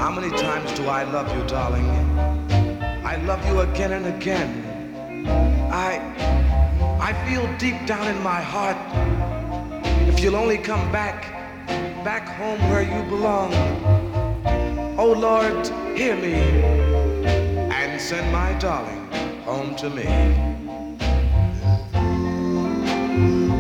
How many times do I love you, darling? I love you again and again. I feel deep down in my heart, if you'll only come back home where you belong. Oh Lord, hear me and send my darling home to me.